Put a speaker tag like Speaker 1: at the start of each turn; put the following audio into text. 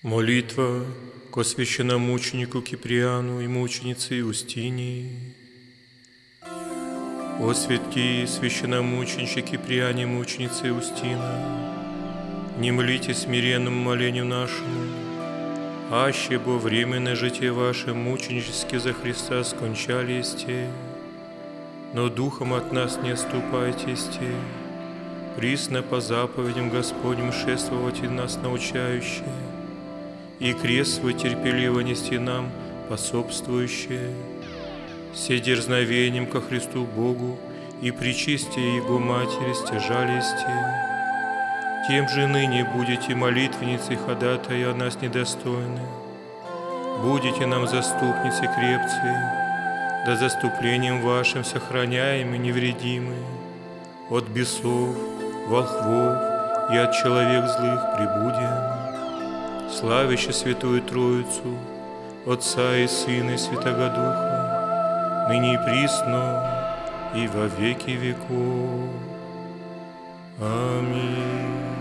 Speaker 1: Молитва ко священномученику Киприану и мученице Иустинии. О святки священномучениче Киприане, мученице Иустина, не млите смиренному молению нашему, аще бо временное житие ваше мученически за Христа скончали есте, но духом от нас не отступайте есте, присно по заповедям Господним шествовать и нас научающие, и крест свой терпеливо нести нам пособствующее, все дерзновением ко Христу Богу и причистие Его Матери стяжалисте. Тем же ныне будете молитвенницей ходатая о нас недостойны, будете нам заступницей крепцы, да заступлением вашим сохраняемы невредимы от бесов, волхвов и от человек злых прибудем. Славяще Святую Троицу, Отца и Сына и Святого Духа, ныне и присно, и во веки веков. Аминь.